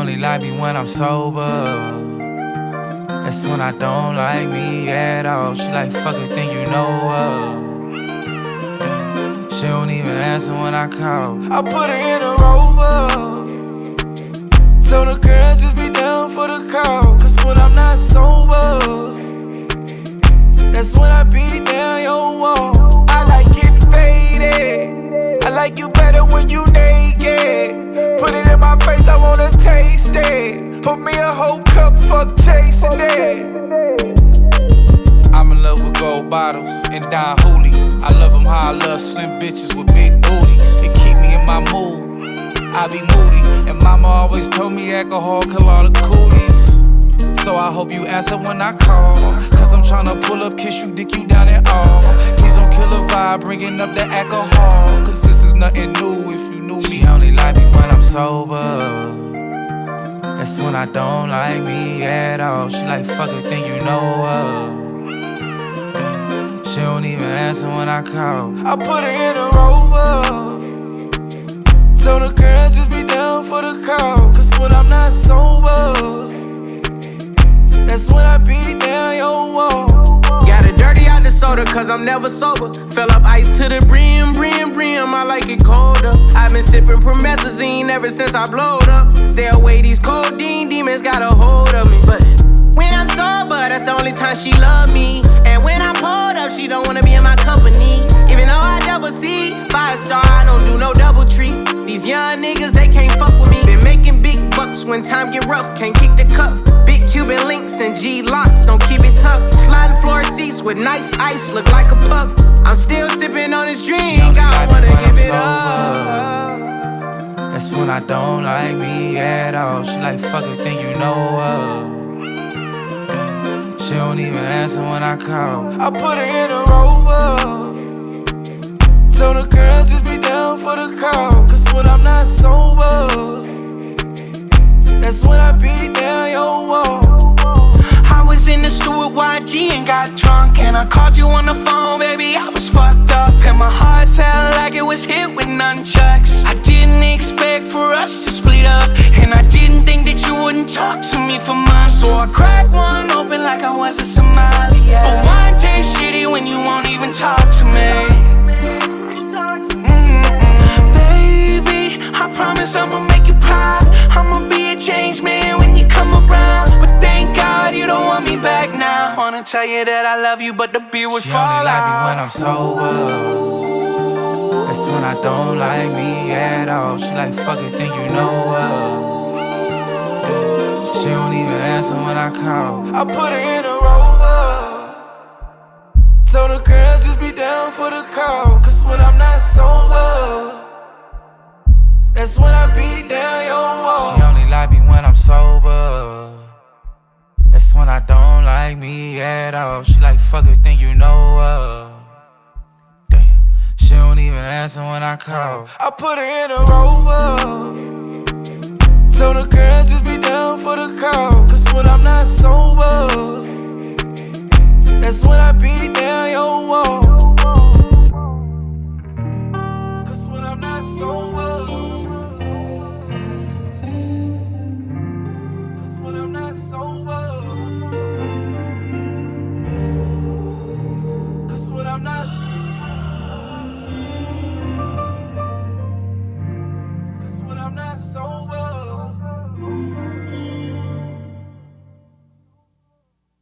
only like me when I'm sober. That's when I don't like me at all. She like, fuck it, think you know her. She don't even answer when I call. I put her in a Rover. Told the girl just be down for the call. Cause when I'm not sober, that's when I beat down your wall. I like getting faded. I like you better when you naked. Put it in my face, I wanna taste it. Put me a whole cup, fuck chasing it. I'm in love with gold bottles and Don Hooley. I love them how I love slim bitches with big booties. It keep me in my mood, I be moody. And mama always told me alcohol kill all the cooties. So I hope you answer when I call. Cause I'm tryna pull up, kiss you, dick you down and all. Please don't kill the vibe, bringing up the alcohol. Cause this is nothing new if you knew me. She only like me when I'm sober. That's when I don't like me at all. She like, fuck it, think you know her. She don't even answer when I call. I put her in a Rover. Told the girl just be down for the call. Cause when I'm not sober, that's when I beat down your wall. Got it dirty out the soda cause I'm never sober. Fill up ice to the brim, I like it colder. I've been sipping promethazine ever since I blowed up. Stay away, these codeine demons got a hold of me. But when I'm sober, that's the only time she love me. And when I pulled up, she don't wanna be in my company. Even though I double C, 5-star, I don't do no double treat. These young niggas, they can't fuck with me. Been making big bucks when time get rough, can't kick the cup. Big Cuban links and G-locks, don't keep it tucked. Sliding floor seats with nice ice, look like a puck. I'm still sipping on this drink, I don't wanna give it up. That's when I don't like me at all. She like, fuck it, think you know her. She don't even answer when I call. I put her in a Rover. Told the girl just be down for the call. Cause when I'm not sober, that's when I beat down your wall. I was in the store with YG and got drunk. And I called you on the phone, baby, I was fucked up. And my heart felt like it was hit with nunchucks. I didn't expect for us to split up. And I didn't think that you wouldn't talk to me for months. So I cracked one open like I was a Somali, yeah. But wine tastes shitty when you won't even talk to me. Baby, I promise I'ma make you proud. I'ma be a changed man when you come around. But thank God you don't want me back now. Wanna tell you that I love you, but the beer would fall out. She only like me when I'm sober. That's when I don't like me at all. She like, fuck it, think you know her. She don't even answer when I call. I put her in a Rover. Told the girl just be down for the call. Cause when I'm not sober, that's when I beat down your wall. She only like me when I'm sober. That's when I don't like me at all. She like, fuck it, think you know her. Damn, she don't even answer when I call. I put her in a Rover. Told the girl just be down for the call. Cause when I'm not sober, that's when I beat down your wall. Cause when I'm not sober, cause when I'm not sober, cause when I'm not, cause when I'm not sober.